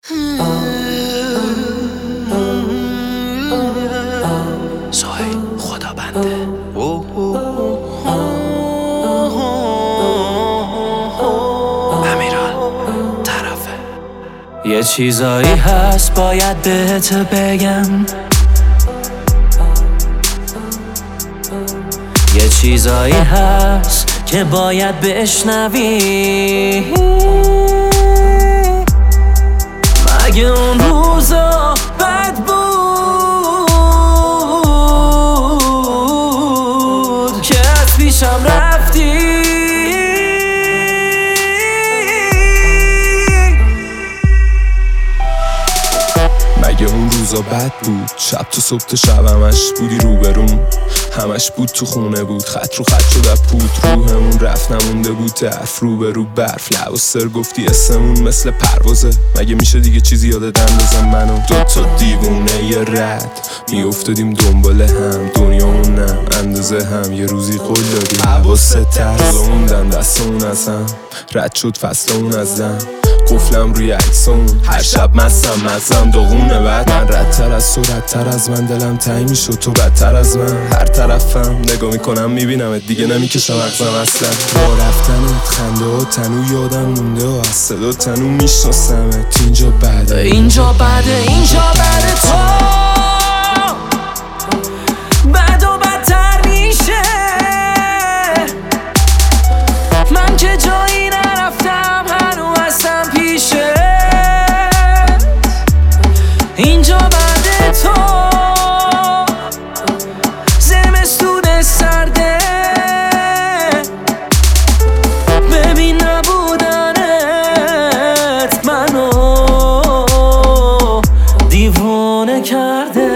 سوهیل خدا بنده امیران طرفه. یه چیزایی هست باید بهت بگم، یه چیزایی هست که باید بشنوی. مگه اون روزا بد بود که از پیشم رفتی؟ مگه اون روزا بد بود؟ شب تو صبح تا شب همش بودی روبروم، همش بود تو خونه بود، خط رو خط شد پود، روحمون رفت نمونده بود طرف روبرو برف، لب و سر گفتی اسمون مثل پروازه. مگه میشه دیگه چیزی یادت اندازم منو دوتا دیوونه یه رد میافتادیم دنبال هم، دنیامون نه اندازه هم، یه روزی قول دادیم حواست تر موندن دستمون از هم، رد شد فصلمون از دم، قفلم روی عکسمون، هر شب مزم داغونه. بعد من ردتر از تو ردتر از من، دلم تنگ میشد تو بدتر از من، هر طرفم نگاه میکنم میبینم دیگه نمیکشم مغزم اصلا. راه رفتنت خنده ها تنو یادم مونده و از صدا تنو میشناسمت. اینجا بعده اینجا بعده اینجا بعده تو بد و بدتر میشه. من که جایی نرفتم هنو هستم پیشه. اینجا بعده تو زمستون سرده، ببین نبودنت منو دیوانه کرده.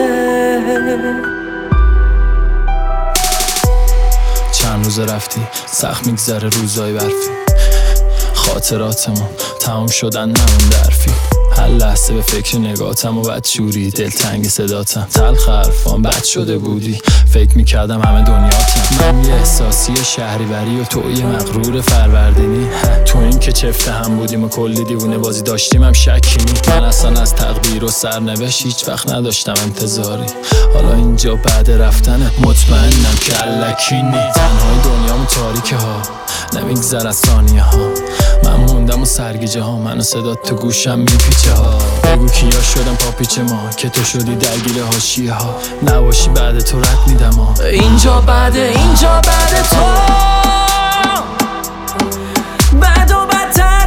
چند روز رفتی سخت میگذره روزای برفی، خاطراتمون تمام شدن نمونده حرفی، هر لحظه به فکر نگاتم و بدشوری، دلتنگ صداتم، تلخ حرفام بد شده بودی، فکر میکردم همه دنیاتم. من یه احساسی شهریوری و تو یه مغرور فروردینی، تو این که چفته هم بودیم و کلی دیوونه بازی داشتیم هم شکی نی. من اصلا از تقدیر و سرنوشت هیچ وقت نداشتم انتظاری، حالا اینجا بعد رفتنت مطمئنم که الکی نی. تنهای دنیامو تاریکه ها نمیگذر از ثانیه ها، من موندم و سرگیجه ها، من و صدات تو گوشم میپیچه ها. بگو کیا شدم پاپیچه ما که تو شدی درگیر حاشیه ها، نباشی بعد تو رد میدم ها. اینجا بعده اینجا بعده تو بد و بدتر